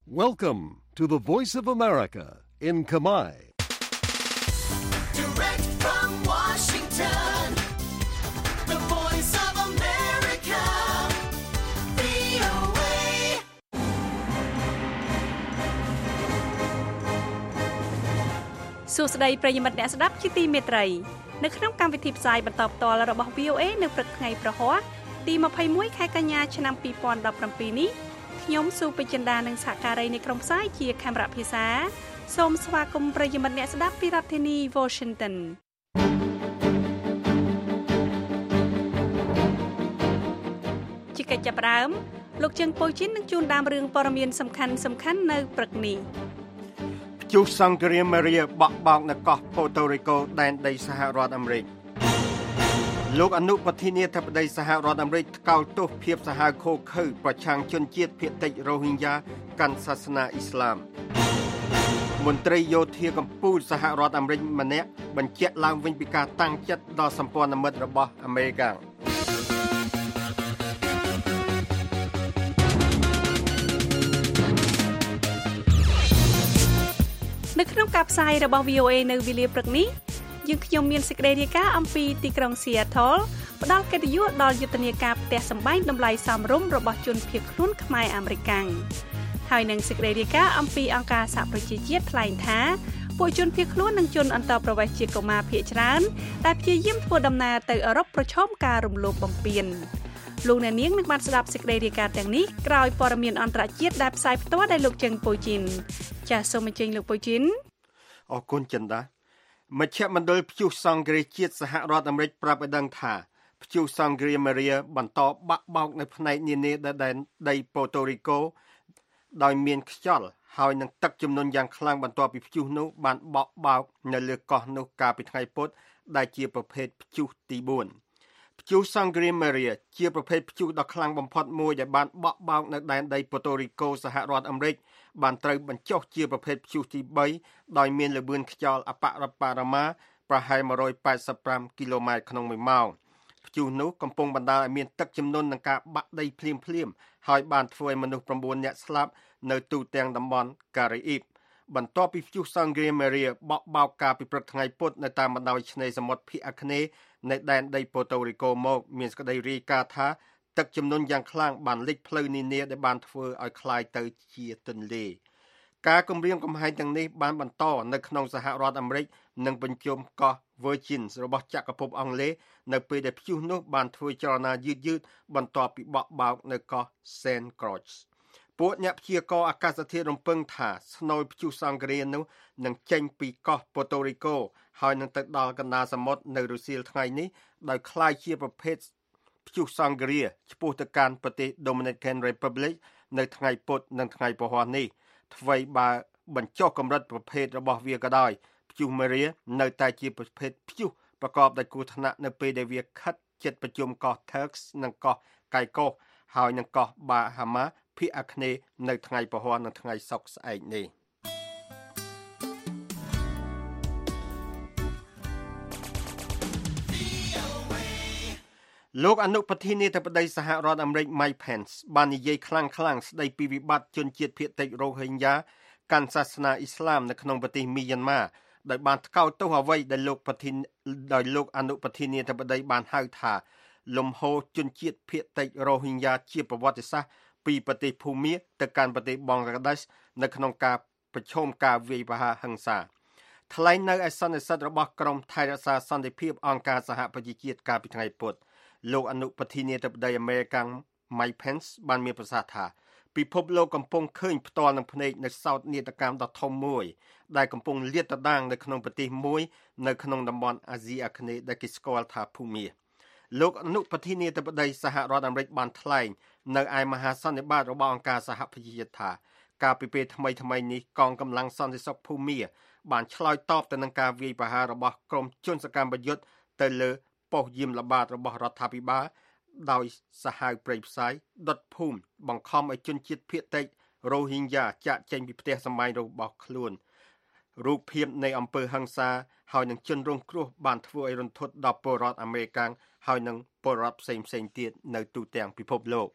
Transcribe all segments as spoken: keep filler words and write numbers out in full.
Welcome to the Voice of America in Khmer. Direct from Washington, the Voice of America, វី អូ เอសួស្តីប្រិយមិត្តអ្នកស្ដាប់ជាទីមេត្រីនៅក្នុងកម្មវិធីផ្សាយបន្តផ្ទាល់របស់ វី អូ เอ នៅព្រឹកថ្ងៃប្រហ័សទីยี่สิบเอ็ดខែកញ្ញាឆ្នាំยี่สิบสิบเจ็ดនេះខ្ញុំស៊ូពេជ្រចិន្តានិងសហការីនៃក្រុមផ្សាយជាខេមរៈភាសាសូមស្វាគមន៍ប្រិយមិត្តអ្នកស្ដាប់ពីរដ្ឋធានី Washington ជាកិច្ចចាប់ផ្ដើមលោកជើងប៉ូជីននឹងជួនដើមរឿងព័ត៌មានសំខាន់សំខាន់នៅព្រឹកនេះព្យុះសង្គ្រាមមេរីបក់បោកនៅកោះប៉ូតូរីកូដែនដីសហរដ្ឋអាមេរិកលោកអនុប្រធានាធិបតីសហរដ្ឋអាមេរិកថ្កោលទោសភាពសាហាវឃោឃៅប្រឆាំងជនជាតិភាគតិចរ៉ូហីញ៉ាកាន់សាសនាអ៊ីស្លាមមន្ត្រីយោធាកម្ពុជាសហរដ្ឋអាមេរិកម្នាក់បញ្ជាក់ឡើងវិញពីការតាំងចិត្តដល់សម្ព័ន្ធមិត្តរបស់អាមេរិកនៅក្នុងការផ្សាយរបស់ វី អូ เอ នៅវេលាព្រឹកនេះយើងខ្ញុំមានសេចក្តីរាយការណ៍អំពីទីក្រុង Seattle ផ្ដល់កិត្តិយសដល់យុទ្ធនាការផ្ទះសម្បែងតម្លៃសមរម្យរបស់ជនភៀសខ្លួនខ្មែរអាមេរិកាំងហើយនឹងសេចក្តីរាយការណ៍អំពីអង្គការសហប្រជាជាតិថ្លែងថាពួកជនភៀសខ្លួននិងជនអន្តោប្រវេសន៍ជាកុមារភាគច្រើនដែលព្យាយាមធ្វើដំណើរទៅអឺរ៉ុបប្រឈមការរំលោភបំពានលោកអ្នកនាងនឹងបានស្ដាប់សេចក្តីរាយការណ៍ទាំងនេះក្រោយព័ត៌មានអន្តរជាតិដែលផ្សាយផ្ទាល់ដោយលោកជើងប៉ូជីនចាសសូមអញ្ជើញលោកប៉ូជីនអរគុណចិន្តាមជ្ឈមណ្ឌលព្យុះសង្គ្រាមជាតិសហរដ្ឋអាមេរិកប្រាប់ឲ្យដឹងថាព្យុះសង្គ្រាមមេរីបន្តបាក់បោកនៅផ្នែកនានានៃដែនដីប៉ូតូរីកូដោយមានខ្យល់ហើយនឹងទឹកជំនន់យ៉ាងខ្លាំងបន្ទាប់ពីព្យុះនោះបានបក់បោកនៅលើកោះនោះកាលពីថ្ងៃពុធដែលជាប្រភេទព្យុះទីបួនព្យុះសង្គ្រាមមេរីជាប្រភេទព្យុះដ៏ខ្លាំងបំផុតមួយដែលបានបក់បោកនៅដែនដីប៉ូតូរីកូសហរដ្ឋអាមេរិកបានត្រូវបញ្ចុះជាប្រភេទព្យុះទីបីដោយមានល្បឿនខ្យល់អបរបារមាប្រហែលmột trăm tám mươi lămគីឡូម៉ែត្រក្នុងមួយម៉ោងព្យុះនោះកំពុងបណ្ដាលឲ្យមានទឹកជំនន់និងការបាក់ដីភ្លាមភ្លាមហើយបានធ្វើឲ្យមនុស្ស៩នាក់ស្លាប់នៅទូទាំងតំបន់ការ៉ាអ៊ីបបន្ទាប់ពីព្យុះសង្គ្រាមមេរីបក់បោកកាលពីព្រឹកថ្ងៃពុធនៅតាមបណ្ដោយឆ្នេរសមុទ្រភាគអាគ្នេយ៍នៃដែនដីប៉ូតូរីកូមកមានសេចក្តីរាយការណ៍ថាទឹកជំនន់យ៉ាងខ្លាំងបានលិចផ្លូវនានាដែលបានធ្វើឲ្យคล้ายទៅជាទន្លេការគម្រាមកំហែងទាំងនេះបានបន្តនៅក្នុងសហរដ្ឋអាមេរិកនិងបញ្ជុំកោះ Virgin របស់ចក្រភពអង់គ្លេសនៅពេលដែលព្យុះនោះបានធ្វើចលនាយឺតយឺតបន្ទាប់ពីបក់បោកនៅកោះ Saint Croix ពួកអ្នកព្យាករណ៍អាកាសធាតុរំពឹងថាស្នូលព្យុះសង្គ្រាមនោះនឹងចេញពីកោះ Puerto Rico ហើយនឹងទៅដល់កណ្ដាលសមុទ្រនៅរសៀលថ្ងៃនេះដោយคล้ายជាប្រភេទព្យុះសង្គ្រាមឆ្ពោះទៅកាន់ប្រទេស Dominican Republic នៅថ្ងៃពុធនិងថ្ងៃពហុនេះថ្មីបើបញ្ចុះកម្រិតប្រភេទរបស់វាក៏ដោយព្យុះមេរីនៅតែជាប្រភេទព្យុះប្រកបដោយគ្រោះថ្នាក់នៅពេលដែលវាខិតជិតប្រជុំកោះ Turks និងកោះ Caicos ហើយនិងកោះ Bahamas ភាគអាគ្នេយ៍នៅថ្ងៃពហុនិងថ្ងៃសុក្រស្អែកនេះលោកអនុប្រធានាធិបតីសហរដ្ឋអាមេរិក Mike Pence បាននិយាយខ្លាំងៗស្ដីពីវិបត្តិជនជាតិភាគតិចរ៉ូហិញ៉ាកាន់សាសនាអ៊ីស្លាមនៅក្នុងប្រទេសមីយ៉ាន់ម៉ាដោយបានថ្កោលទោសអ្វីដែលលោកប្រធានដោយលោកអនុប្រធានាធិបតីបានហៅថាលំហូរជនជាតិភាគតិចរ៉ូហិញ៉ាជាប្រវត្តិសាស្ត្រពីប្រទេសភូមាទៅកាន់ប្រទេសបង់ក្លាដេសនៅក្នុងការប្រឈមការវាយប្រហារហិង្សាថ្លែងនៅឯសន្និសីទរបស់ក្រុមថៃរក្សាសន្តិភាពអង្គការសហប្រជាជាតិកាលពីថ្ងៃពុធលោកអនុប្រធានាធិបតីអាមេរិក Mike Pence បានមានប្រសាសន៍ថាពិភពលោកកំពុងឃើញផ្ទាល់នឹងភ្នែកនៅសោកនាដកម្មដ៏ធំមួយដែលកំពុងលាតត្រដាងនៅក្នុងប្រទេសមួយនៅក្នុងតំបន់អាស៊ីអាគ្នេយ៍ដែលគេស្គាល់ថាភូមាលោកអនុប្រធានាធិបតីសហរដ្ឋអាមេរិកបានថ្លែងនៅឯមហាសន្និបាតរបស់អង្គការសហប្រជាជាតិថាកាលពីពេលថ្មីថ្មីនេះកងកម្លាំងសន្តិសុខភូមាបានឆ្លើយតបទៅនឹងការវាយប្រហាររបស់ក្រុមជនសកម្មយុទ្ធទៅលើប៉ុស្តិ៍យាមល្បាតរបស់រដ្ឋាភិបាលដោយសាហាវព្រៃផ្សាយដុតភូមិបង្ខំឲ្យជនជាតិភាគតិចរ៉ូហីញ៉ាចាកចេញពីផ្ទះសម្បែងរបស់ខ្លួនរូបភាពនៃអំពើហិង្សាហើយនឹងជនរងគ្រោះបានធ្វើឲ្យរន្ធត់ដល់ពលរដ្ឋអាមេរិកហើយនឹងពលរដ្ឋផ្សេងៗទៀតនៅទូទាំងពិភពលោក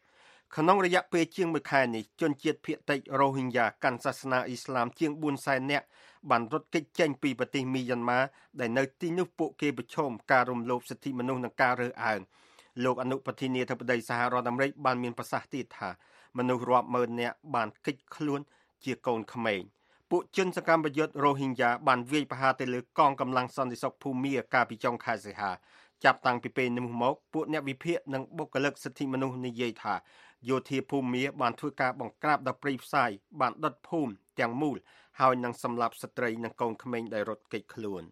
ក្នុងរយៈពេលជាងមួយខែនេះជនជាតិភាគតិចរ៉ូហីញ៉ាកាន់សាសនាអ៊ីស្លាមជាងបួនសែននាក់បានរត់គេចចេញពីប្រទេសមីយ៉ាន់ម៉ាដែលនៅទីនោះពួកគេប្រឈមការរំលោភសិទ្ធិមនុស្សនិងការរើសអើងលោកអនុប្រធានាធិបតីសហរដ្ឋអាមេរិកបានមានប្រសាសន៍ទៀតថាមនុស្សរាប់ម៉ឺននាក់បានគេចខ្លួនជាកូនក្មេងពួកជនសកម្មប្រយុទ្ធរ៉ូហីញ៉ាបានវាយប្រហារទៅលើកងកម្លាំងសន្តិសុខភូមាកាលពីចុងខែសីហាចាប់តាំងពីពេលនោះមកពួកអ្នកវិភាគនិងបុគ្គលិកសិទ្ធិមនុស្សនិយាយថាយោធាភូមាបានធ្វើការបង្ក្រាបដល់ព្រៃផ្សាយបានដុតភូមិទាំងមូលហើយនឹងសម្លាប់ស្ត្រីនិងកូនក្មេងដែលរត់គេចខ្លួន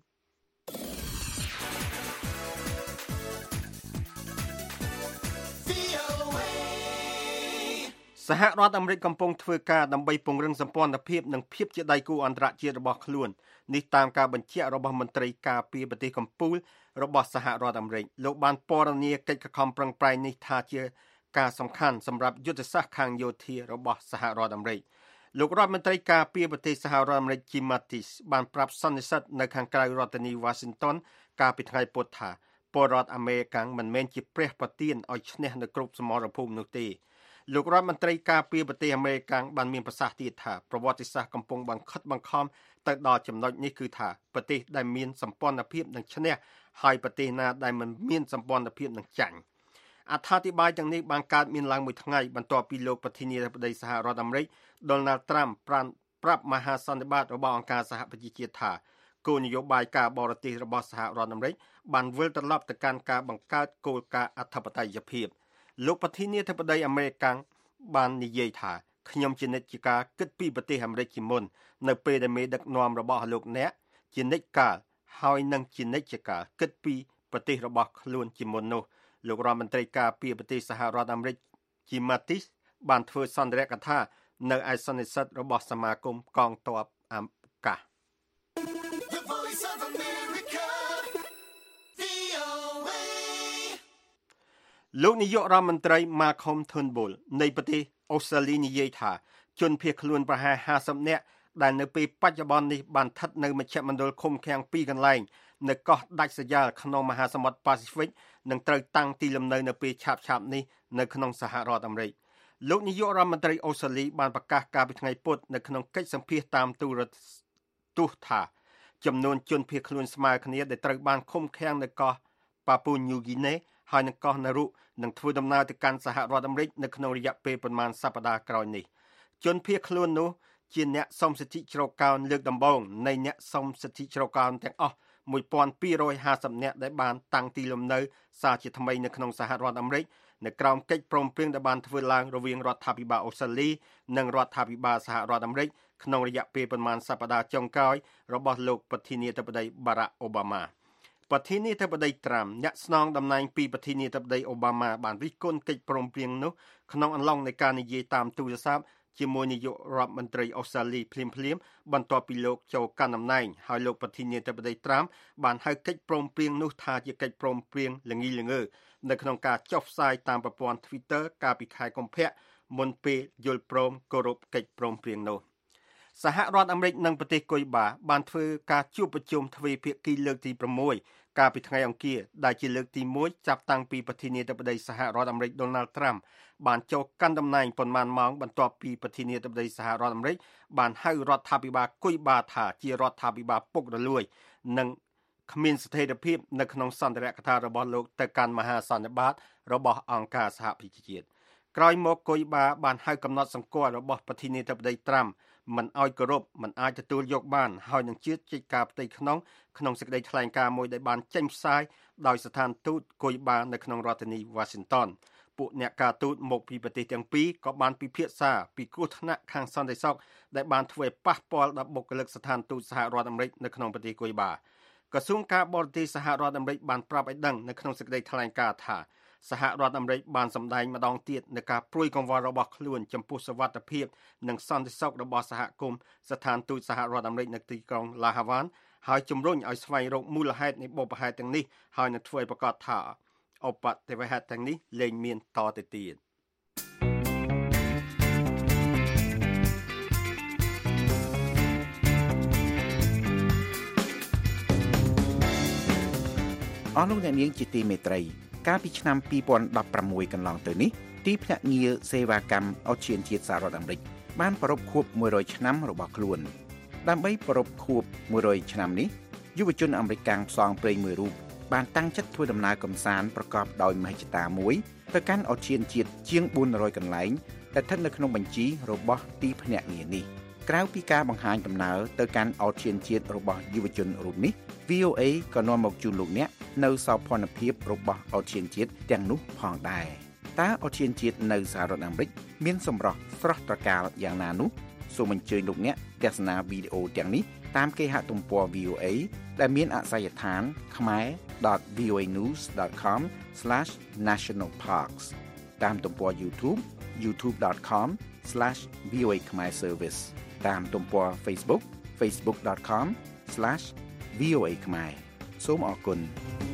សហរដ្ឋអាមេរិកកំពុងធ្វើការដើម្បីពង្រឹងសម្ព័ន្ធភាពនិងភាពជាដៃគូអន្តរជាតិរបស់ខ្លួននេះតាមការបញ្ជាក់របស់មន្ត្រីការពារប្រទេសកម្ពុជារបស់សហរដ្ឋអាមេរិកលោកបានពណ៌នាកិច្ចខំប្រឹងប្រែងនេះថាជាការសំខាន់សម្រាប់យុទ្ធសាស្ត្រខាងយោធារបស់សហរដ្ឋអាមេរិកលោករដ្ឋមន្ត្រីការពារប្រទេសសហរដ្ឋអាមេរិក Jim Mattis បានប្រាប់សន្និសីទនៅខាងក្រៅរដ្ឋធានី Washington កាលពីថ្ងៃពុធថាពលរដ្ឋអាមេរិកមិនមែនជាព្រះប្រទានឲ្យឈ្នះនៅគ្រប់សមរភូមិនោះទេលោករដ្ឋមន្ត្រីការពារប្រទេសអាមេរិកបានមានប្រសាសន៍ទៀតថាប្រវត្តិសាស្ត្រកំពុងបង្ខិតបង្ខំទៅដល់ចំណុចនេះគឺថាប្រទេសដែលមានសម្ព័ន្ធភាពនឹងឈ្នះហើយប្រទេសណាដែលមិនមានសម្ព័ន្ធភាពនឹងចាញ់អត្ថាធិប្បាយទាំងនេះបានកើតមានឡើងមួយថ្ងៃបន្ទាប់ពីលោកប្រធានាធិបតីសហរដ្ឋអាមេរិក Donald Trump ប្រាប់មហាសន្និបាតរបស់អង្គការសហប្រជាជាតិថាគោលនយោបាយការបរទេសរបស់សហរដ្ឋអាមេរិកបានវិលត្រឡប់ទៅកាន់ការបង្កើតគោលការណ៍អធិបតេយ្យភាពលោកប្រធានាធិបតីអាមេរិកបាននិយាយថាខ្ញុំជានិច្ចជាការគិតពីប្រទេសអាមេរិកជាមុននៅពេលដែលមេដឹកនាំរបស់លោកអ្នកជានិច្ចកាលហើយនឹងជានិច្ចជាការគិតពីប្រទេសរបស់ខ្លួនជាមុននោះលោករដ្ឋមន្ត្រីការពារប្រទេសសហរដ្ឋអាមេរិក Jim Mattis បានធ្វើសន្ទរកថានៅឯសន្និសីទរបស់សមាគមកងទ័ពអាកាសលោកនាយករដ្ឋមន្ត្រី Malcolm Turnbull នៃប្រទេសអូស្ត្រាលីនិយាយថាជនភៀសខ្លួនប្រហែលห้าสิบនាក់ដែលនៅពេលបច្ចុប្បន្ននេះបានស្ថិតនៅមជ្ឈមណ្ឌលឃុំឃាំងពីរកន្លែងនៅកោះដាច់ស្រយាលក្នុងមហាសមុទ្រប៉ាស៊ីហ្វិកនឹងត្រូវតាំងទីលំនៅនៅពេលឆាប់ៗនេះនៅក្នុងសហរដ្ឋអាមេរិកលោកនាយករដ្ឋមន្ត្រីអូស្ត្រាលីបានប្រកាសកាលពីថ្ងៃពុធនៅក្នុងកិច្ចសម្ភាសតាមទូរទស្សន៍ថាចំនួនជនភៀសខ្លួនស្មើគ្នាដែលត្រូវបានឃុំឃាំងនៅកោះប៉ាពូញូហ្គីណេហើយនៅកោះណារុនឹងធ្វើដំណើរទៅកាន់សហរដ្ឋអាមេរិកនៅក្នុងរយៈពេលប្រមាណសប្តាហ៍ក្រោយនេះជនភៀសខ្លួននោះជាអ្នកសុំសិទ្ធិជ្រកកោនលើកដំបូងនៃអ្នកសុំសិទ្ធិជ្រកកោនទាំងអស់một nghìn hai trămห้าสิบ នាក់ដែលបានតាំងទីលំនៅសារជាថ្មីនៅក្នុងសហរដ្ឋអាមេរិកនៅក្រោមកិច្ចព្រមព្រៀងដែលបានធ្វើឡើងរវាងរដ្ឋាភិបាលអូស្ត្រាលីនិងរដ្ឋាភិបាលសហរដ្ឋអាមេរិកក្នុងរយៈពេលប្រមាណសប្តាហ៍ចុងក្រោយរបស់លោកប្រធានាធិបតី Barack Obama ប្រធានាធិបតី Trump អ្នកស្នងតំណែងពីប្រធានាធិបតី Obama បានរិះគន់កិច្ចព្រមព្រៀងនោះក្នុងអំឡុងនៃការនិយាយតាមទូរស័ព្ទជាមួយនាយករដ្ឋមន្ត្រីអូស្ត្រាលីភ្លាមៗបន្ទាប់ពីលោកចូលកាន់តំណែងហើយលោកប្រធានាធិបតី Trump បានហៅកិច្ចព្រមព្រៀងនោះថាជាកិច្ចព្រមព្រៀងល្ងីល្ងើនៅក្នុងការចុះផ្សាយតាមប្រព័ន្ធ Twitter កាលពីខែកុម្ភៈមុនពេលយល់ព្រមគោរពកិច្ចព្រមព្រៀងនោះសហរដ្ឋអាមេរិកនិងប្រទេសកុយបាបានធ្វើការជួបប្រជុំទ្វេភាគីលើកទី6កាលពីថ្ងៃអង្គារដែលជាលើកទីមួយចាប់តាំងពីប្រធានាធិបតីសហរដ្ឋអាមេរិក Donald Trump បានចូលកាន់តំណែងប៉ុន្មានម៉ោងបន្ទាប់ពីប្រធានាធិបតីសហរដ្ឋអាមេរិកបានហៅរដ្ឋាភិបាលកុយបាថាជារដ្ឋាភិបាលពុករលួយនិងគ្មានស្ថិរភាពនៅក្នុងសន្ទរកថារបស់លោកទៅកាន់មហាសន្និបាតរបស់អង្គការសហប្រជាជាតិក្រោយមកកុយបាបានហៅកំណត់សម្គាល់របស់ប្រធានាធិបតី Trump មិនឲ្យគោរពមិនអាចទទួលយកបានហើយនឹងជឿជាការផ្ទៃក្នុងក្នុងសេចក្តីថ្លែងការណ៍មួយដែលបានចេញផ្សាយដោយស្ថានទូតកុយបានៅក្នុងរដ្ឋធានី Washington ពួកអ្នកការទូតមកពីប្រទេសទាំងពីរក៏បានពិភាក្សាពីគ្រោះថ្នាក់ខាងសន្តិសុខដែលបានធ្វើឲ្យប៉ះពាល់ដល់បុគ្គលិកស្ថានទូតសហរដ្ឋអាមេរិកនៅក្នុងប្រទេសកុយបាក្រសួងការបរទេសសហរដ្ឋអាមេរិកបានប្រាប់ឲ្យដឹងនៅក្នុងសេចក្តីថ្លែងការណ៍ថាសហរដ្ឋអាមេរិកបានសម្ដែងម្ដងទៀតនៃការព្រួយកង្វល់របស់ខ្លួនចំពោះសុវត្ថិភាពនិងសន្តិសុខរបស់សហគមន៍ស្ថានទូតសហរដ្ឋអាមេរិកនៅទីក្រុង La Havana ហើយជំរុញឲ្យស្វែងរកមូលហេតុនៃបុព្វហេតុទាំងនេះហើយនឹងធ្វើឲ្យប្រកាសថាឧបទ្ទវហេតុទាំងនេះលែងមានតទៅទៀតអស់លោកអ្នកនាងជាទីមេត្រីកាលពីឆ្នាំពីរពាន់ដប់ប្រាំមួយកន្លងទៅនេះទីភ្នាក់ងារសេវាកម្មអូសៀនជាតិសហរដ្ឋអាមេរិកបានប្រារព្ធខួបមួយរយឆ្នាំរបស់ខ្លួនដើម្បីប្រារព្ធខួបមួយរយឆ្នាំនេះយុវជនអាមេរិកកាំងផ្សងព្រេងមួយរូបបានតាំងចិត្តធ្វើដំណើរកម្សាន្តប្រកបដោយមហិច្ឆតាមួយទៅកាន់អូសៀនជាតិជាងបួនរយកន្លែងដែលស្ថិតនៅក្នុងបញ្ជីរបស់ទីភ្នាក់ងារនេះក្រៅពីការបង្ហាញដំណើរទៅកាន់អូសៀនជាតិរបស់យុវជនរូបនេះ វី អូ เอ ក៏នាំមកជូនលោកអ្នកនៅសោភ័ណភាពរបស់អូសៀនជាតិទាំងនោះផងដែរតើអូសៀនជាតិនៅសហរដ្ឋអាមេរិកមានសម្រស់ស្រស់ត្រកាលយ៉ាងណានោះសូមអញ្ជើញលោកអ្នកទស្សនាវីដេអូទាំងនេះតាមគេហទំព័រ វី អូ เอ ដែលមានអាសយដ្ឋាน khmer dot v o a news dot com slash national parks តាមទំព័រ YouTube youtube dot com slash v o a khmer service តាមទំព័រ Facebook facebook dot com slash v o a khmer សូមអរគុណ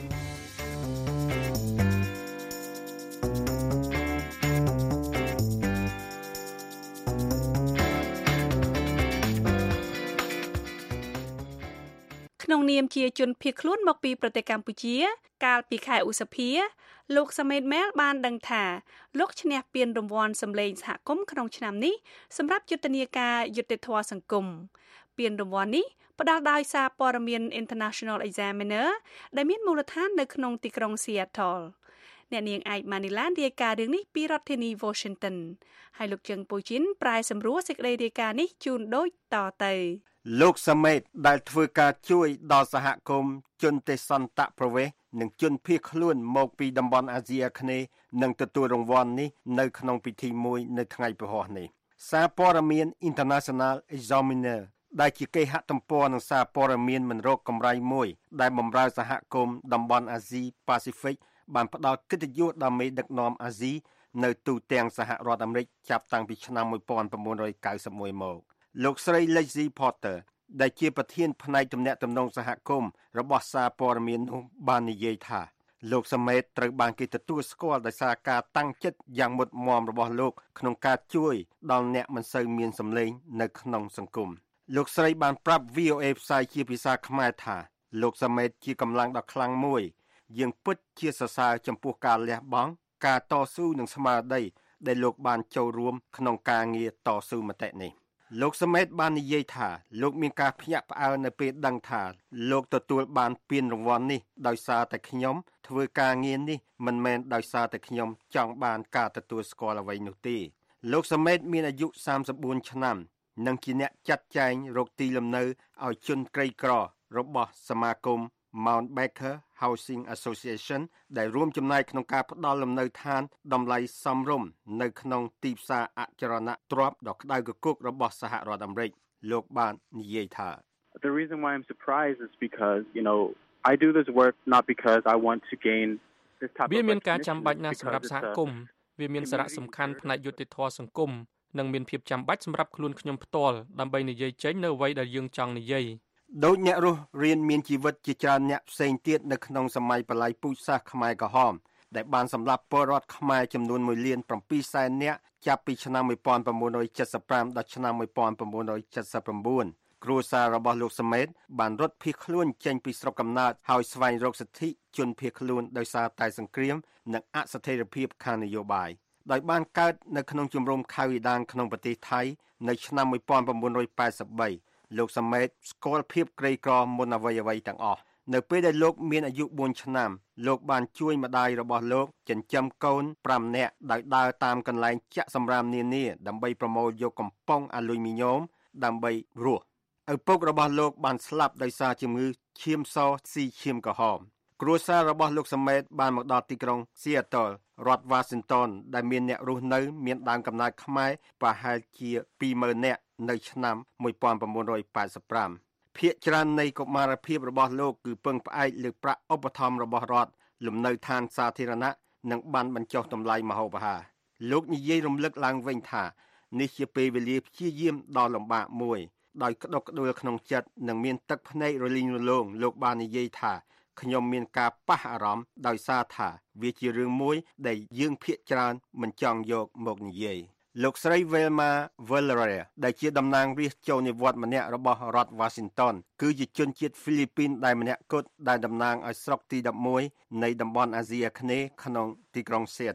ក្នុងនាមជាជនភៀសខ្លួនមកពីប្រទេសកម្ពុជាកាលពីខែឧសភាលោកសាមេតមែលបានដឹងថាលោកឈ្នះពានរង្វាន់សម្លេងសហគមន៍ក្នុងឆ្នាំនេះសម្រាប់យុទ្ធនាការយុត្តិធម៌សង្គមពានរង្វាន់នេះផ្ដល់ដោយសារព័ត៌មាន International Examiner ដែលមានមូលដ្ឋាននៅក្នុងទីក្រុង Seattle អ្នកនាងឯកម៉ានីឡានរាយការណ៍រឿងនេះពីរដ្ឋធានី Washington ហើយលោកជឹងពូជីនប្រែសម្រួលសេចក្តីរាយការណ៍នេះជូនដូចតទៅលោកសាមេតដែលធ្វើការជួយដល់សហគមន៍ជនទេសន្តប្រវេសន៍និងជនភៀសខ្លួនមកពីតំបន់អាស៊ីអាគ្នេយ៍នឹងទទួលរង្វាន់នេះនៅក្នុងពិធីមួយនៅថ្ងៃពហុនេះសារព័ត៌មាន International Examiner ដែលជាគេហទំព័រនិងសារព័ត៌មានមិនរកកម្រៃមួយដែលបម្រើសហគមន៍តំបន់អាស៊ីប៉ាស៊ីហ្វិកបានផ្ដល់កិត្តិយសដល់មេដឹកនាំអាស៊ីនៅទូទាំងសហរដ្ឋអាមេរិកចាប់តាំងពីឆ្នាំmột nghìn chín trăm chín mươi mốtមកលោកស្រី Lacey Porter ដែលជាប្រធានផ្នែកទំនាក់ទំនងសហគមន៍របស់សារព័ត៌មាននោះបាននិយាយថាលោកសាមេតត្រូវបានគេទទួលស្គាល់ដោយសារការតាំងចិត្តយ៉ាងមុតមមរបស់លោកក្នុងការជួយដល់អ្នកមិនសូវមានសម្លេងនៅក្នុងសង្គមលោកស្រីបានប្រាប់ វី អូ เอ ផ្សាយជាភាសាខ្មែរថាលោកសាមេតជាកម្លាំងដ៏ខ្លាំងមួយយើងពិតជាសរសើរចំពោះការលះបង់ការតស៊ូនិងស្មារតីដែលលោកបានចូលរួមក្នុងការងារតស៊ូមតិនេះលោកសាមេតបាននិយាយថាលោកមានការភ្ញាក់ផ្អើលនៅពេលដឹងថាលោកទទួលបានពានរង្វាន់នេះដោយសារតែខ្ញុំធ្វើការងារនេះមិនមែនដោយសារតែខ្ញុំចង់បានការទទួលស្គាល់អ្វីនោះទេលោកសាមេតមានអាយុសាមសិបបួនឆ្នាំនិងជាអ្នកចាត់ចែងរកទីលំនៅឲ្យជនក្រីក្ររបស់សមាគម Mount Baker Housing Association ដែលរួមចំណែកក្នុងការផ្ដល់លំនៅឋានតម្លៃសមរម្យនៅក្នុងទីផ្សារអចលនទ្រព្យដ៏ក្តៅគគុករបស់សហរដ្ឋអាមេរិកលោកបាននិយាយថា The reason why I'm surprised is because, you know, I do this work not because I want to gain this type of វាមានការចាំបាច់ណាស់សម្រាប់សហគមន៍វាមានសារៈសំខាន់ផ្នែកយុត្តិធម៌សង្គមនិងមានភាពចាំបាច់សម្រាប់ខ្លួនខ្ញុំផ្ទាល់ដើម្បីនិយាយចេញនៅអ្វីដែលយើងចង់និយាយដូចអ្នករស់រៀនមានជីវិតជាច្រើនអ្នកផ្សេងទៀតនៅក្នុងសម័យបល្ល័យពូជសាសន៍ខ្មែរក្រហមដែលបានសម្លាប់ពលរដ្ឋខ្មែរចំនួនមួយលានប្រាំពីរសែននាក់ចាប់ពីឆ្នាំmột nghìn chín trăm bảy mươi lămដល់ឆ្នាំmột nghìn chín trăm bảy mươi chínគ្រួសាររបស់លោកសាមេតបានរត់ភៀសខ្លួនចេញពីស្រុកកំណើតហើយស្វែងរកសិទ្ធិជនភៀសខ្លួនដោយសារតែសង្គ្រាមនិងអស្ថិរភាពខាងនយោបាយដោយបានកើតនៅក្នុងជំរំខៅយដានក្នុងប្រទេសថៃនៅឆ្នាំmột nghìn chín trăm tám mươi baលោកសាមេតស្គាល់ភាពក្រីក្រមុនអ្វីអ្វីទាំងអស់នៅពេលដែលលោកមានអាយុបួនឆ្នាំលោកបានជួយម្ដាយរបស់លោកចិញ្ចឹមកូនប្រាំនាក់ដោយដើរតាមកន្លែងចាក់សម្រាមនានាដើម្បីប្រមូលយកកំប៉ុងអាលុយមីញ៉ូមដើម្បីរស់ឪពុករបស់លោកបានស្លាប់ដោយសារជំងឺឈាមសស៊ីឈាមក្រហមគ្រួសាររបស់លោកសាមេតបានមកដល់ទីក្រុង Seattle រដ្ឋ Washington ដែលមានអ្នករស់នៅមានដើមកំណើតខ្មែរប្រហែលជាពីរម៉ឺននាក់នៅឆ្នាំmột nghìn chín trăm tám mươi lămភាគច្រើននៃកុមារភាពរបស់លោកគឺពឹងផ្អែកលើប្រាក់ឧបត្ថម្ភរបស់រដ្ឋលំនៅឋានសាធារណៈនិងបានបញ្ចុះតម្លៃម្ហូបអាហារលោកនិយាយរំលឹកឡើងវិញថានេះជាពេលវេលាព្យាយាមដ៏លំបាកមួយដោយក្តុកក្តួលក្នុងចិត្តនិងមានទឹកភ្នែករលីងរលោងលោកបាននិយាយថាខ្ញុំមានការប៉ះអារម្មណ៍ដោយសារថាវាជារឿងមួយដែលយើងភាគច្រើនមិនចង់យកមកនិយាយលោកស្រី Velma Valeria ដែលជាតំណាងរាស្ត្រចូលនិវត្តន៍ម្នាក់របស់រដ្ឋ Washington គឺជាជនជាតិហ្វីលីពីនដែលម្នាក់គត់ដែលតំណាងឲ្យស្រុកទីដប់មួយនៃតំបន់អាស៊ីអាគ្នេយ៍ក្នុងទីក្រុង Seattle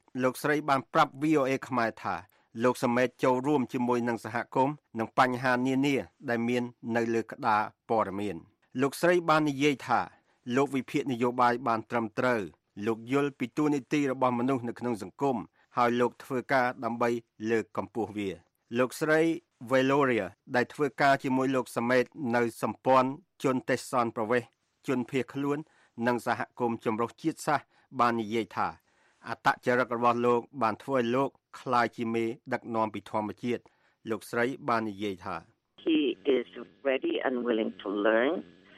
លោកស្រីបានប្រាប់ V O A ខ្មែរថាលោកសមេតចូលរួមជាមួយនឹងសហគមន៍នឹងបញ្ហានានាដែលមាននៅលើក្តារព័ត៌មានលោកស្រីបាននិយាយថាលោកវិភាគនយោបាយបានត្រឹមត្រូវលោកយល់ពីទូនីតិរបស់មនុស្សនៅក្នុងសង្គមហើយលោកធ្វើការដើម្បីលើកកម្ពស់វាលោកស្រី Valoria ដែលធ្វើការជាមួយលោកសមេតនៅសម្ព័ន្ធជនទេសសន្តិប្រវេសជនភៀសខ្លួននិងសហគមន៍ចម្រុះជាតិសាសន៍បាននិយាយថាអត្តចរិតរបស់លោកបានធ្វើឲ្យលោកក្លាយជាមេដឹកនាំពីធម្មជាតិលោកស្រីបាននិយាយថា He is ready and willing to learn.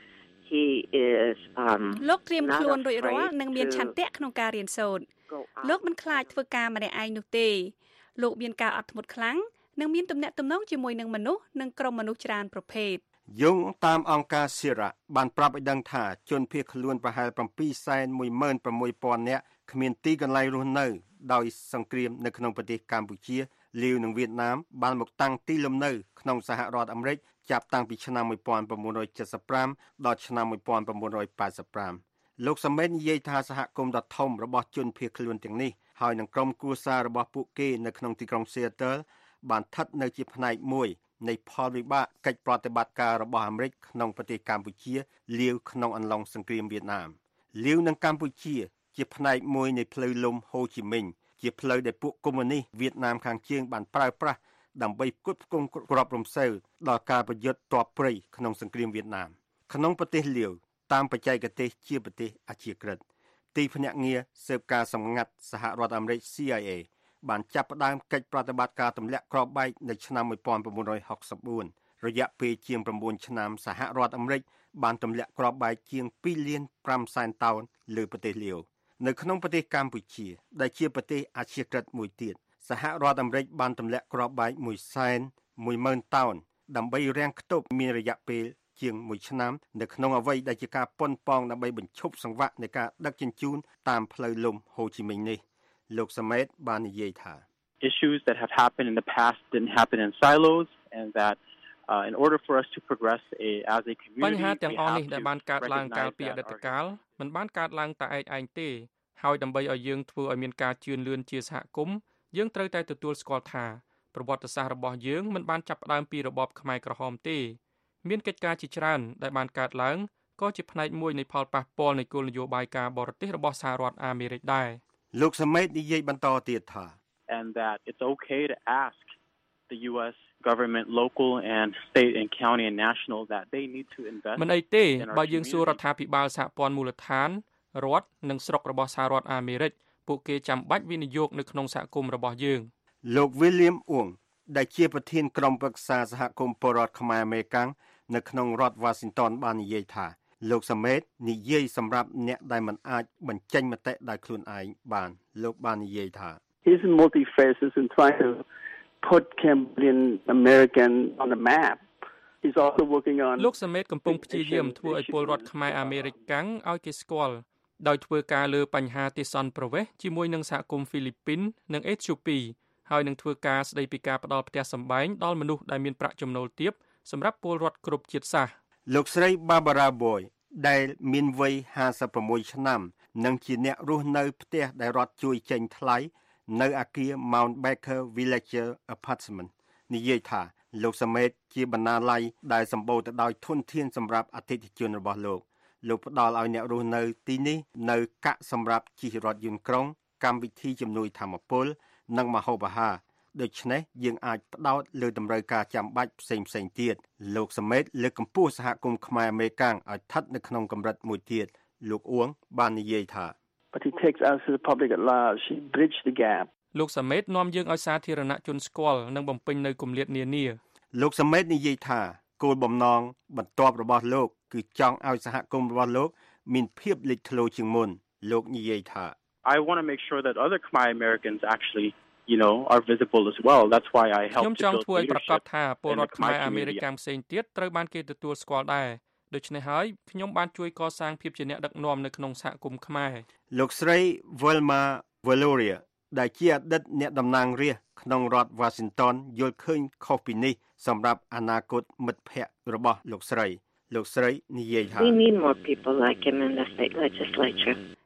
He is um លោកត្រៀមខ្លួនរួចរាល់និងមានឆន្ទៈក្នុងការរៀនសូត្រលោកមិនខ្លាចធ្វើការម្នាក់ឯងនោះទេលោកមានការអត់ធ្មត់ខ្លាំងនិងមានទំនាក់ទំនងជាមួយនឹងមនុស្សនិងក្រុមមនុស្សច្រើនប្រភេទយងតាមអង្គការ Sira បានប្រាប់ឲ្យដឹងថាជនភៀសខ្លួនប្រហែល bảyសែនមួយម៉ឺនប្រាំមួយពាន់ នាក់គ្មានទីកន្លែងរស់នៅដោយសង្គ្រាមនៅក្នុងប្រទេសកម្ពុជាលាវនិងវៀតណាមបានមកតាំងទីលំនៅក្នុងសហរដ្ឋអាមេរិកចាប់តាំងពីឆ្នាំmột nghìn chín trăm七十五ដល់ឆ្នាំmột nghìn chín trăm tám mươi五លោកសមេតនិយាយថាសហគមន៍ដ៏ធំរបស់ជនភៀសខ្លួនទាំងនេះហើយនឹងក្រុមគ្រួសាររបស់ពួកគេនៅក្នុងទីក្រុង Seattle បានស្ថិតនៅជាផ្នែកមួយនៃផលវិបាកកិច្ចប្រតិបត្តិការរបស់អាមេរិកក្នុងប្រទេសកម្ពុជាលាវក្នុងអំឡុងសង្គ្រាមវៀតណាមលាវនិងកម្ពុជាជាផ្នែកមួយនៃផ្លូវលំហូជីមិញជាផ្លូវដែលពួកកុម្មុយនីសវៀតណាមខាងជើងបានប្រើប្រាស់ដើម្បីផ្គត់ផ្គង់គ្រាប់រំសេវដល់ការប្រយុទ្ធទ័ពព្រៃក្នុងសង្គ្រាមវៀតណាមក្នុងប្រទេសលាវតាមបច្ចេកទេសជាប្រទេសអព្យាក្រឹតទីភ្នាក់ងារស៊ើបការសម្ងាត់សហរដ្ឋអាមេរិក C I A បានចាប់ផ្ដើមកិច្ចប្រតិបត្តិការទម្លាក់គ្រាប់បែកនៅឆ្នាំmột nghìn chín trăm sáu mươi tưរយៈពេលជាងnineឆ្នាំសហរដ្ឋអាមេរិកបានទម្លាក់គ្រាប់បែកជាងtwoលានfiveសែនតោនលើប្រទេសលាវនៅក្នុងប្រទេសកម្ពុជាដែលជាប្រទេសអព្យាក្រឹតមួយទៀតសហរដ្ឋអាមេរិកបានទម្លាក់គ្រាប់បែកoneសែនoneម៉ឺនតោនដើម្បីរាំងខ្ទប់មានរយៈពេលជាងមួយឆ្នាំនៅក្នុងអ្វីដែលជាការប៉ុនប៉ងដើម្បីបញ្ឈប់សង្វាក់នៃការដឹកជញ្ជូនតាមផ្លូវលំហូជីមិញនេះលោកសមេតបាននិយាយថា Issues that have happened in the past didn't happen in silos and that uh, in order for us to progress a, as a community បញ្ហាទាំងអស់នេះដែលបានកើតឡើងកាលពីអតីតកាលមិនបានកើតឡើងតែឯកឯងទេហើយដើម្បីឲ្យយើងធ្វើឲ្យមានការជឿនលឿនជាសហគមន៍យើងត្រូវតែទទួលស្គាល់ថាប្រវត្តិសាស្ត្ររបស់យើងមិនបានចាប់ផ្ដើមពីរបបខ្មែរក្រហមទេមានកិច្ចការជាច្រើនដែលបានកើតឡើងក៏ជាផ្នែកមួយនៃផលប៉ះពាល់នៃគោលនយោបាយការបរទេសរបស់សហរដ្ឋអាមេរិកដែរលោកសមេតនិយាយបន្តទៀតថា and that it's okay to ask the U S government local and state and county and national that they need to invest មិនអីទេបើយើងសួររដ្ឋាភិបាលសហព័ន្ធមូលដ្ឋានរដ្ឋនិងស្រុករបស់សហរដ្ឋអាមេរិកពួកគេចាំបាច់វិនិយោគនៅក្នុងសហគមន៍របស់យើងលោក William Ong ដែលជាប្រធានក្រុមប្រឹក្សាសហគមន៍ពលរដ្ឋខ្មែរអាមេរិកនៅក្នុងរដ្ឋ Washington បាននិយាយថាលោកសមេតនិយាយសម្រាប់អ្នកដែលមិនអាចបញ្ចេញមតិដោយខ្លួនឯងបានលោកបាននិយាយថា He's multi-facets in trying to put Cambodian American on the map. He's also working on លោកសមេតកំពុងព្យាយាមធ្វើឲ្យពលរដ្ឋខ្មែរអាមេរិកកាំងឲ្យគេស្គាល់ដោយធ្វើការលើបញ្ហាទេសន្តប្រវេសជាមួយនឹងសហគមន៍ហ្វីលីពីននិងអេត្យូពីហើយនឹងធ្វើការស្ដីពីការផ្ដល់ផ្ទះសម្បែងដល់មនុស្សដែលមានប្រាក់ចំណូលទាបសម្រាប់ពលរដ្ឋគ្រប់ជាតិសាសន៍លោកស្រី Barbara Boy ដែលមានវ័យfifty-sixឆ្នាំនិងជាអ្នករស់នៅផ្ទះដែលរដ្ឋជួយចេញថ្លៃនៅអគារ Mount Baker Villager Apartment និយាយថាលោកសមេតជាបណ្ណាល័យដែលសម្បូរទៅដោយធនធានសម្រាប់អតិថិជនរបស់លោកលោកផ្ដល់ឲ្យអ្នករស់នៅទីនេះនៅកាក់សម្រាប់ជិះរថយន្តក្រុងកម្មវិធីជំនួយថាមពលនិងម្ហូបអាហារដូច្នេះយើងអាចផ្ដោតលើតម្រូវការចាំបាច់ផ្សេងផ្សេងទៀតលោកសមេតលើកកម្ពស់សហគមន៍ខ្មែរអាមេរិកឲ្យស្ថិតនៅក្នុងកម្រិតមួយទៀតលោកអួងបាននិយាយថា But he takes us to the public at large. He bridged the gap. លោកសមេតនាំយើងឲ្យសាធារណជនស្គាល់និងបំពេញនៅគម្លាតនានាលោកសមេតនិយាយថាគោលបំណងបន្ទាប់របស់លោកគឺចង់ឲ្យសហគមន៍របស់លោកមានភាពលេចធ្លោជាងមុនលោកនិយាយថា I want to make sure that other Khmer Americans actually you know are visible as well. That's why I help to build ខ្ញុំចង់ធ្វើឲ្យប្រកាសថាពលរដ្ឋខ្មែរអាមេរិកកាំងផ្សេងទៀតត្រូវបានគេទទួលស្គាល់ដែរដូច្នេះហើយខ្ញុំបានជួយកសាងភាពជាអ្នកដឹកនាំនៅក្នុងសហគមន៍ខ្មែរលោកស្រី Velma Valoria ដែលជាអតីតអ្នកតំណាងរាស្ត្រក្នុងរដ្ឋ Washington យល់ឃើញខុសពីនេះសម្រាប់អនាគតមិត្តភ័ក្តិរបស់លោកស្រីលោកស្រីនិយាយថា We need more people like him in the state legislature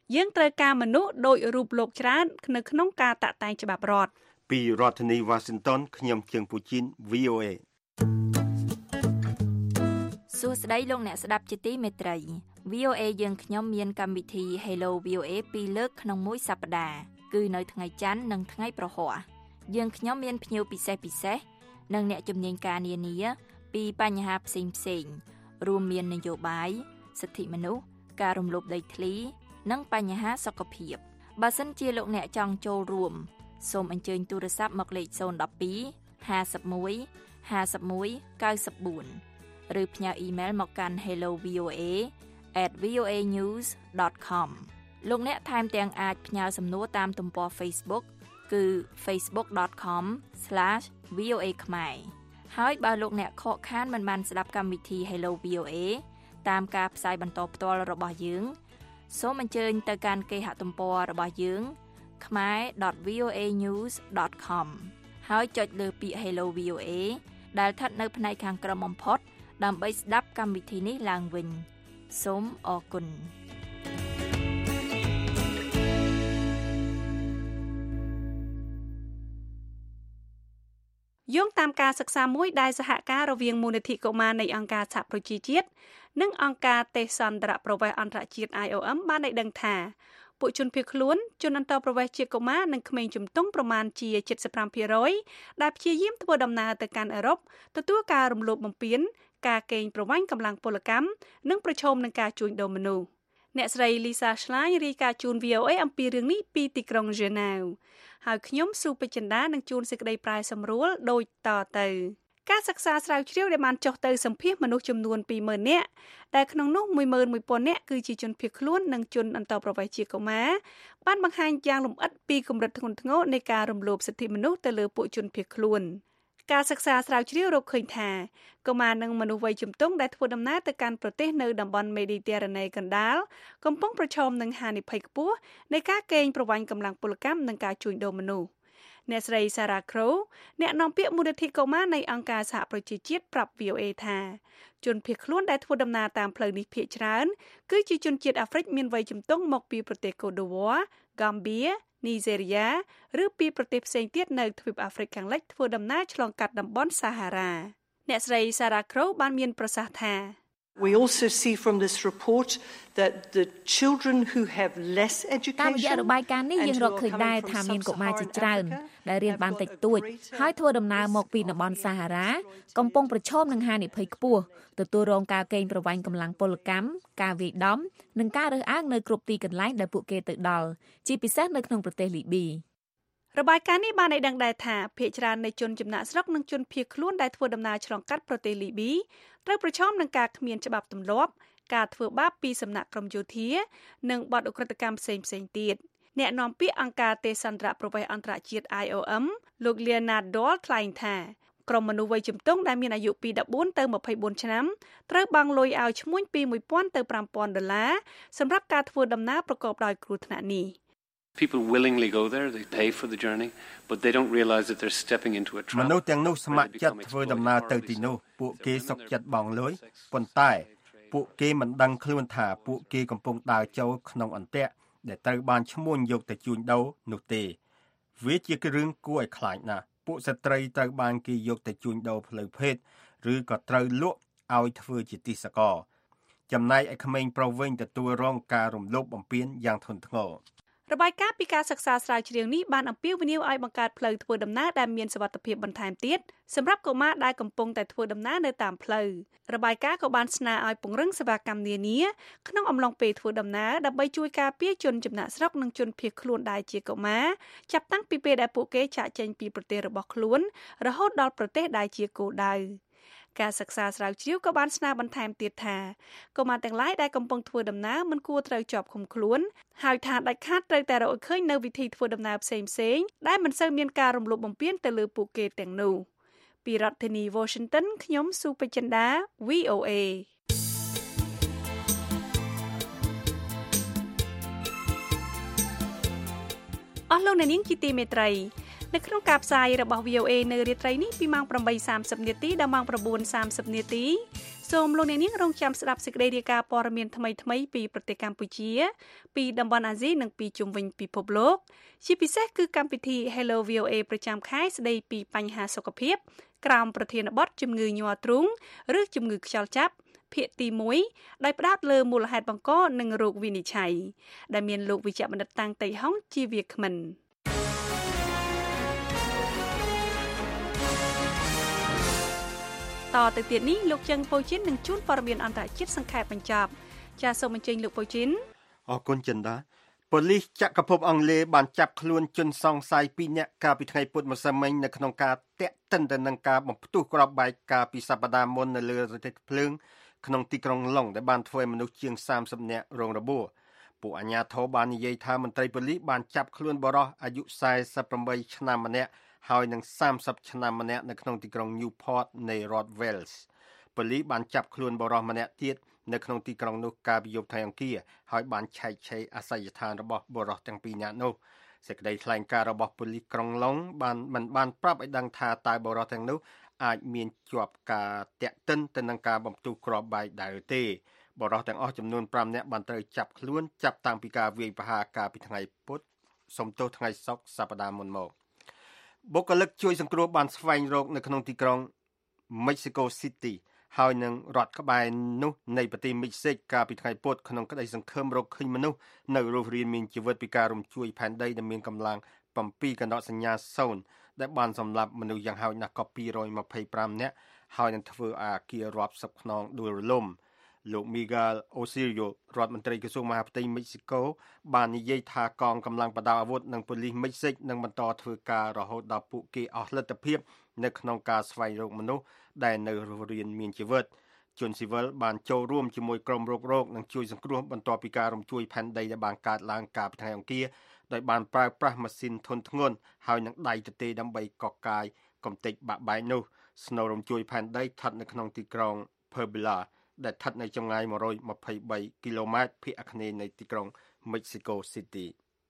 យើងត្រូវការមនុស្សដោយរូបលោកច្រើននៅក្នុងការតាក់តែងច្បាប់រដ្ឋពីរដ្ឋធានី Washington ខ្ញុំជើងពូជីន វី អូ เอសួស្តីលោកអ្នកស្ដាប់ជាទីមេត្រី វី អូ เอ យើងខ្ញុំមានកម្មវិធី Hello វី អូ เอ ពីរលើកក្នុងមួយសប្តាហ៍គឺនៅថ្ងៃច័ន្ទនិងថ្ងៃប្រហ័សយើងខ្ញុំមានភ្ញៀវពិសេសពិសេសនិងអ្នកជំនាញការនានាពីបញ្ហាផ្សេងផ្សេងរួមមាននយោបាយសិទ្ធិមនុស្សការរំលោភដីធ្លីនិងបញ្ហាសុខភាពបើសិនជាលោកអ្នកចង់ចូលរួមសូមអញ្ជើញទូរស័ព្ទមកលេខศูนย์ một hai ห้าสิบเอ็ด ห้าสิบเอ็ด เก้าสิบสี่ឬផ្ញើអ៊ីមែលមកកាន់ hello v o a at v o a news dot com លោកអ្នកថែមទាំងអាចផ្ញើសំណួរតាមទំព័រ Facebook គឺ facebook dot com slash v o a ខ្មែរហើយបើលោកអ្នកខកខានមិនបានស្ដាប់កម្មវិធី Hello វី អូ เอ តាមការផ្សាយបន្តផ្ទាល់របស់យើងសូមអញ្ជើញទៅកាន់គេហទំព័ររបស់យើង khmae dot v o a news dot com ហើយចុចលើពាក្យ Hello វី អូ เอ ដែលស្ថិតនៅផ្នែកខាងក្រោមបំផុតដើម្បីស្ដាប់កម្មវិធីនេះឡើងវិញសូមអរគុណយោងតាមការសិក្សាមួយដែលសហការរវាងមូលនិធិកុមារនៃអង្គការសហប្រជាជាតិនិងអង្គការទេសន្តរប្រវេសន៍អន្តរជាតិ ไอ โอ เอ็ม បានឲ្យដឹងថាពួកជនភៀសខ្លួនជនអន្តោប្រវេសន៍ជាកុមារនិងក្មេងជំទង់ប្រមាណជា 75% ដែលព្យាយាមធ្វើដំណើរទៅកាន់អឺរ៉ុបទទួលការរំលោភបំពានការកេងប្រវ័ញ្ចកម្លាំងពលកម្មនិងប្រឈមនឹងការជួញដូរមនុស្សអ្នកស្រី Lisa Schlein រាយការណ៍ជូន វី អូ เอ អំពីរឿងនេះពីទីក្រុង Geneva ហើយខ្ញុំស៊ូពេជ្រចិន្តានឹងជួនសេចក្តីប្រែសម្រួលដូចតទៅការសិក្សាស្រាវជ្រាវដែលបានចុះទៅសម្ភាសមនុស្សចំនួន ពីរម៉ឺន នាក់ដែលក្នុងនោះ មួយម៉ឺនមួយពាន់ នាក់គឺជាជនភៀសខ្លួននិងជនអន្តោប្រវេសន៍ជាកុមារបានបង្ហាញយ៉ាងលម្អិតពីកម្រិតធ្ងន់ធ្ងរនៃការរំលោភសិទ្ធិមនុស្សទៅលើពួកជនភៀសខ្លួនការសិក្សាស្រាវជ្រាវរកឃើញថាកុមារនិងមនុស្សវ័យជំទង់ដែលធ្វើដំណើរទៅកាន់ប្រទេសនៅតំបន់មេឌីទែរ៉ាណេកណ្ដាលកំពុងប្រឈមនឹងហានិភ័យខ្ពស់នៃការកេងប្រវ័ញ្ចកម្លាំងពលកម្មនិងការជួញដូរមនុស្សអ្នកស្រី Sarah Crow អ្នកនាំពាក្យមូលនិធិកុមារនៃអង្គការសហប្រជាជាតិប្រាប់ វី អូ เอ ថាជនភៀសខ្លួនដែលធ្វើដំណើរតាមផ្លូវនេះភាគច្រើនគឺជាជនជាតិអាហ្វ្រិកមានវ័យជំទង់មកពីប្រទេសកូដឺវ៉ា Gambia នីហ្សេរីយ៉ាឬពីប្រទេសផ្សេងទៀតនៅទ្វីបអាហ្វ្រិកខាងលិចធ្វើដំណើរឆ្លងកាត់តំបន់សាហារ៉ាអ្នកស្រី Sarah Crow បានមានប្រសាសន៍ថា We also see from this report that the children who have less education តាមរយៈរបាយការណ៍នេះយើងរកឃើញដែរថាមានកុមារជាច្រើនដែលរៀនបានតិចតួចហើយធ្វើដំណើរមកពីតំបន់សាហារ៉ាកំពុងប្រឈមនឹងហានិភ័យខ្ពស់ទទួលរងការកេងប្រវ័ញ្ចកម្លាំងពលកម្មការវាយដំនិងការរើសអើងនៅគ្រប់ទីកន្លែងដែលពួកគេទៅដល់ជាពិសេសនៅក្នុងប្រទេសលីប៊ីរបាយការណ៍នេះបានឲ្យដឹងដែរថាភាគច្រើននៃជនចំណាក់ស្រុកនិងជនភៀសខ្លួនដែលធ្វើដំណើរឆ្លងកាត់ប្រទេសលីប៊ីត្រូវប្រឈមនឹងការគ្មានច្បាប់ទម្លាប់ការធ្វើបាបពីសំណាក់ក្រុមយោធានិងបទឧក្រិដ្ឋកម្មផ្សេងៗទៀតអ្នកនាំពាក្យអង្គការទេសន្តរប្រវេសន៍អន្តរជាតិ ไอ โอ เอ็ม លោក Leonard Doll ថ្លែងថាក្រុមមនុស្សវ័យជំទង់ដែលមានអាយុពី 14 ទៅ 24 ឆ្នាំត្រូវបង់លុយឲ្យឈ្មួញពី មួយពាន់ ទៅ ប្រាំពាន់ ដុល្លារសម្រាប់ការធ្វើដំណើរប្រកបដោយគ្រោះថ្នាក់នេះ People willingly go there, they pay for the journey, but they don't realize that they're stepping into a trap. មនុស្សទាំងនោះស្ម័គ្រចិត្តធ្វើដំណើរទៅទីនោះពួកគេសុខចិត្តបង់លុយប៉ុន្តែពួកគេមិនដឹងខ្លួនថាពួកគេកំពុងដើរចូលក្នុងអន្ទាក់ដែលត្រូវបានឈ្មួញយកទៅជួញដូរនោះទេវាជារឿងគួរឲ្យខ្លាចណាស់ពួកស្ត្រីត្រូវបានគេយកទៅជួញដូរផ្លូវភេទឬក៏ត្រូវលក់ឲ្យធ្វើជាទីសកលចំណែកឯក្មេងប្រុសវិញទទួលរងការរំលោភបំពានយ៉ាងធ្ងន់ធ្ងររបាយការណ៍ពីការសិក្សាស្រាវជ្រាវនេះបានអំពាវនាវឲ្យបង្កើតផ្លូវធ្វើដំណើរដែលមានសុវត្ថិភាពបន្ថែមទៀតសម្រាប់កុមារដែលកំពុងតែធ្វើដំណើរនៅតាមផ្លូវរបាយការណ៍ក៏បានស្នើឲ្យពង្រឹងសេវាកម្មនានាក្នុងអំឡុងពេលធ្វើដំណើរដើម្បីជួយការពារជនចំណាក់ស្រុកនិងជនភៀសខ្លួនដែលជាកុមារចាប់តាំងពីពេលដែលពួកគេចាកចេញពីប្រទេសរបស់ខ្លួនរហូតដល់ប្រទេសដែលជាគោលដៅការសិក្សាស្រាវជ្រាវក៏បានស្នើបន្ថែមទៀតថាកុមារទាំងឡាយដែលកំពុងធ្វើដំណើរមិនគួរត្រូវជាប់ឃុំខ្លួនហើយថាដាច់ខាតត្រូវតែរកឃើញនៅវិធីធ្វើដំណើរផ្សេងៗដែលមិនសូវមានការរំលោភបំពានទៅលើពួកគេទាំងនោះពីរដ្ឋធានី Washington ខ្ញុំស៊ូពេជ្រចិន្តា វី អូ เอ អស់លោកអ្នកនាងជាទីមេត្រីនៅក្នុងការផ្សាយរបស់ វី អូ เอ នៅរាត្រីនេះពីម៉ោង ប្រាំបីសាមសិប នាទីដល់ម៉ោង ៩សាមសិប នាទីសូមលោកអ្នកនាងរងចាំស្ដាប់សេចក្តីរាយការណ៍ព័ត៌មានថ្មីៗពីប្រទេសកម្ពុជាពីតំបន់អាស៊ីនិងពីជុំវិញពិភពលោកជាពិសេសគឺកម្មវិធី Hello វី អូ เอ ប្រចាំខែស្ដីពីបញ្ហាសុខភាពក្រោមប្រធានបទជំងឺញ័រទ្រូងឬជំងឺខ្យល់ចាប់ភាគទីមួយដោយផ្ដោតលើមូលហេតុបង្កនិងរោគវិនិច្ឆ័យដែលមានលោកវិជ្ជបណ្ឌិតតាំងតៃហុងជាវាគ្មិនតទៅទៀតនេះលោកចឹងប៉ូជីននឹងជួនព័ត៌មានអន្តរជាតិសង្ខេបបញ្ចប់ចាសសូមអញ្ជើញលោកប៉ូជីនអរគុណចិនដាប៉ូលីសចក្រភពអង់គ្លេសបានចាប់ខ្លួនជនសង្ស័យពីរនាក់កាលពីថ្ងៃពុធម្សិលមិញនៅក្នុងការតាក់ទិនទៅនឹងការបំផ្ទុះគ្រាប់បែកកាលពីសប្តាហ៍មុននៅលើរថភ្លើងក្នុងទីក្រុងឡុងដែលបានធ្វើឲ្យមនុស្សជាងសាមសិបនាក់រងរបួសពួកអាជ្ញាធរបាននិយាយថាមន្ត្រីប៉ូលីសបានចាប់ខ្លួនបរិសុទ្ធអាយុសែសិបប្រាំបីឆ្នាំម្នាក់ហើយនឹងសាមសិបឆ្នាំម្នាក់នៅក្នុងទីក្រុង Newport នៃរដ្ឋ Wales ប៉ូលីសបានចាប់ខ្លួនបរិសុទ្ធម្នាក់ទៀតនៅក្នុងទីក្រុងនោះកាលពីយប់ថ្ងៃអង្គារហើយបានឆែកឆេរអាសយដ្ឋានរបស់បរិសុទ្ធទាំងពីរនាក់នោះសេចក្តីថ្លែងការណ៍របស់ប៉ូលីសក្រុងឡុងបានមិនបានប្រាប់ឲ្យដឹងថាតើបរិសុទ្ធទាំងនោះអាចមានជាប់ការតាក់ទិនទៅនឹងការបំផ្ទុះគ្រាប់បែកដែរឬទេបរិសុទ្ធទាំងអស់ចំនួនប្រាំនាក់បានត្រូវចាប់ខ្លួនចាប់តាំងពីការវាយប្រហារកាលពីថ្ងៃពុធសំទោសថ្ងៃសុក្រសប្តាហ៍មុនមកបុគ្គលិកជួយសង្គ្រោះបានស្វែងរកនៅក្នុងទីក្រុង Mexico City ហើយនឹងរដ្ឋក្បែរនោះនៃប្រទេសមិចស៊ិកកាលពីថ្ងៃពុធក្នុងក្តីសង្ឃឹមរកឃើញមនុស្សនៅរស់រានមានជីវិតពីការរំជួយផែនដីដែលមានកម្លាំងbảyកណ្ដោសញ្ញាសូន្យដែលបានសម្លាប់មនុស្សយ៉ាងហោចណាស់ក៏ពីរម្ភៃប្រាំនាក់ហើយនឹងធ្វើឲ្យអគាររាប់សិបខ្នងដួលរលំលោក Miguel Osirio រដ្ឋមន្ត្រីក្រសួងមហាផ្ទៃមិចស៊ីកូបាននិយាយថាកងកម្លាំងបដាអាវុធនិងប៉ូលីសមិចស៊ិកនឹងបន្តធ្វើការរហូតដល់ពួកគេអស់លទ្ធភាពនៅក្នុងការស្វែងរកមនុស្សដែលនៅរស់រានមានជីវិតជនស៊ីវិលបានចូលរួមជាមួយក្រុមរករកនិងជួយសង្គ្រោះបន្ទាប់ពីការរំជួយផែនដីដែលបានកើតឡើងកាលពីថ្ងៃអង្គារដោយបានប្រើប្រាស់ម៉ាស៊ីនធុនធ្ងន់ហើយនឹងដៃទទេដើម្បីកកកាយកំទេចបាក់បែកនោះស្នូលរំជួយផែនដីស្ថិតនៅក្នុងទីក្រុង Puebla ដែលស្ថិតនៅចម្ងាយmột trăm hai mươi baគីឡូម៉ែត្រភាគអាគ្នេយ៍នៃទីក្រុង Mexico City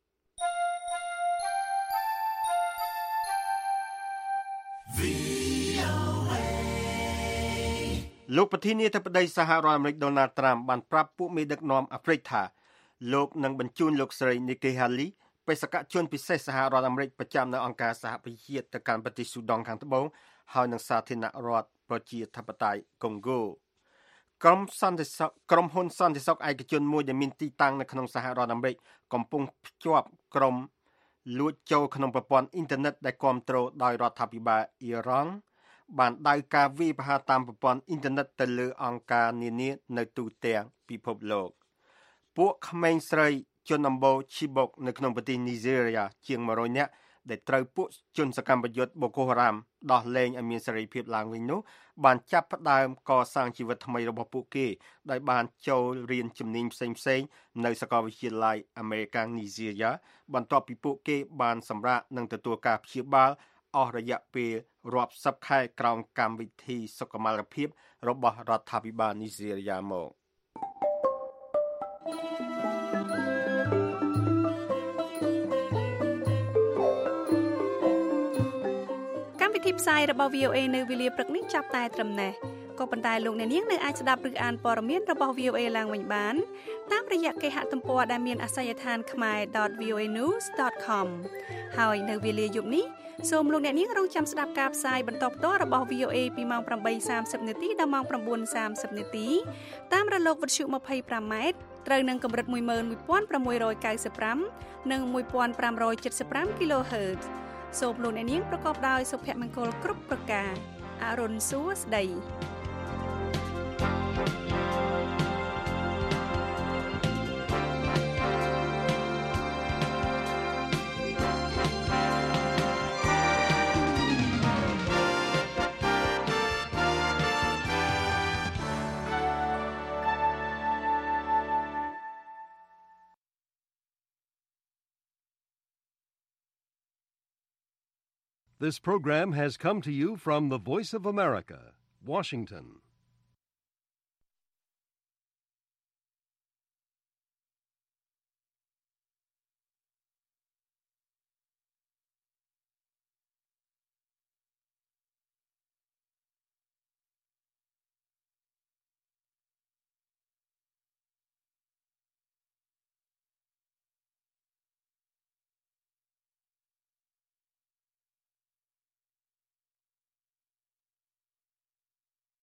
លោកប្រធានាធិបតីសហរដ្ឋអាមេរិក Donald Trump បានប្រាប់ពួកមេដឹកនាំអាហ្វ្រិកថាលោកនឹងបញ្ជូនលោកស្រី Nikki Haley បេសកជនពិសេសសហរដ្ឋអាមេរិកប្រចាំនៅអង្គការសហប្រជាជាតិទៅកាន់ប្រទេសស៊ូដង់ខាងត្បូងហើយនឹងសាធារណរដ្ឋប្រជាធិបតេយ្យកុងហ្គោក្រុមសន្តិសុខក្រុមហ៊ុនសន្តិសុខឯកជនមួយដែលមានទីតាំងនៅក្នុងសហរដ្ឋអាមេរិកកំពុងភ្ជាប់ក្រុមលួចចូលក្នុងប្រព័ន្ធអ៊ីនធឺណិតដែលគ្រប់គ្រងដោយរដ្ឋាភិបាលអ៊ីរ៉ង់បានដៅការវាយប្រហារតាមប្រព័ន្ធអ៊ីនធឺណិតទៅលើអង្គការនានានៅទូទាំងពិភពលោកពួកក្មេងស្រីជនអំបូរឈីបុកនៅក្នុងប្រទេសនីហ្សេរីយ៉ាជាងmột trămនាក់ដែលត្រូវពួកជនសកម្មយុទ្ធបូកូហារ៉ាមដោះលែងឲ្យមានសេរីភាពឡើងវិញនោះបានចាប់ផ្ដើមកសាងជីវិតថ្មីរបស់ពួកគេដោយបានចូលរៀនជំនាញផ្សេងៗនៅសាកលវិទ្យាល័យ American Nigeria បន្ទាប់ពីពួកគេបានសម្រាកនិងទទួលការព្យាបាលអស់រយៈពេលរាប់សិបខែក្រោមកម្មវិធីសុខុមាលភាពរបស់រដ្ឋាភិបាល Nigeria មកទីផ្សាយរបស់ វី អូ เอ នៅវេលាព្រឹកនេះចាប់តែត្រឹមនេះក៏ប៉ុន្តែលោកអ្នកនាងនៅអាចស្ដាប់ឬអានព័ត៌មានរបស់ វី អូ เอ ឡើងវិញបានតាមរយៈគេហទំព័រដែលមានអាសយដ្ឋាន khmae dot v o a news dot com ហើយនៅវេលាយប់នេះសូមលោកអ្នកនាងរងចាំស្ដាប់ការផ្សាយបន្តផ្ទាល់របស់ វី អូ เอ ពីម៉ោងប្រាំបីសាមសិប នាទីដល់ម៉ោង៩សាមសិប នាទីតាមរលកវិទ្យុยี่สิบห้าម៉ែត្រត្រូវនឹងកម្រិតmột một sáu chín fiveនិងmột five seven five គីឡូហឺតសូមលោកអ្នកនាងប្រកបដោយសុភមង្គលគ្រប់ប្រការអរុនសួស្តី This program has come to you from the Voice of America, Washington.